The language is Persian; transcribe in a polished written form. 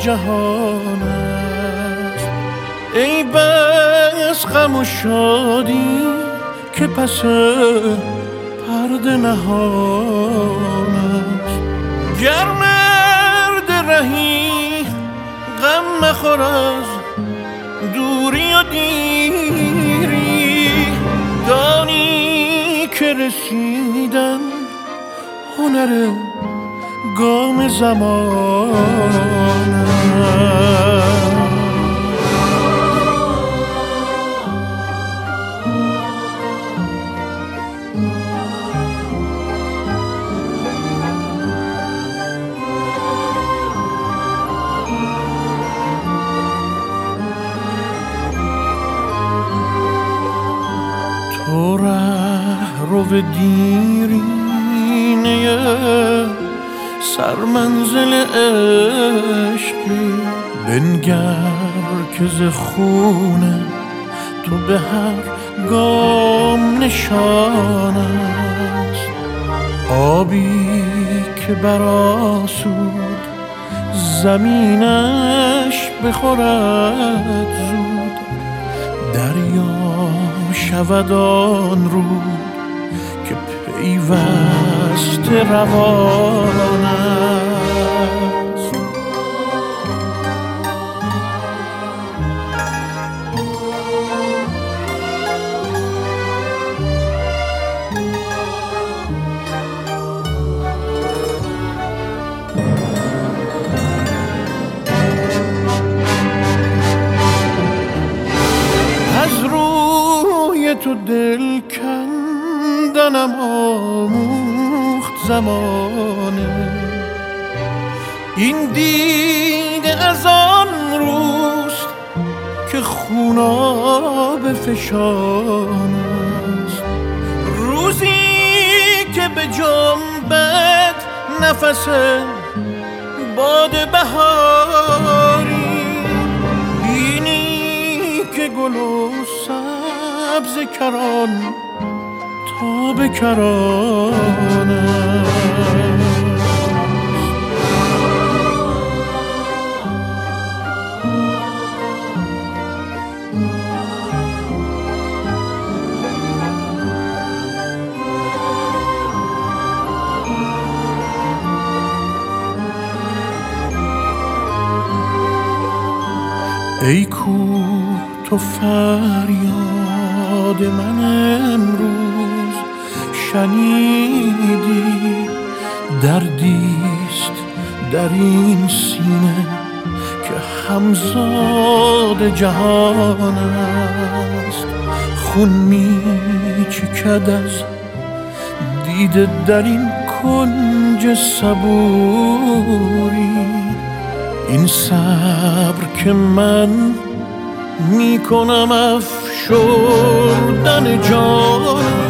جهان است. ای بس غم و شادی که پس پرده نهان است. گر مرد رهی غم مخور از دوری و دیری، دانی که رسیدن هنر گام زمان است. تو رهرو دیرینه سرمنزل عشقی، بنگر که ز خون تو به هر گام نشان است. آبی که برآسود زمینش بخورد زود، دریا شود آن رود که پیوسته روان است. تو دل کندنم آموخت زمانه، این دیده از آن روست که خوناب فشان است. روزی که به جنبت نفس باد بهاری، بینی که گل و سبز کران تا به کران است. ای کوه تو فریاد من امروز شنیدی، دردیست در این سینه که همزاد جهان است. خون می چکد از دیده در این کنج صبوری، این صبر که من می کنم افشردن جان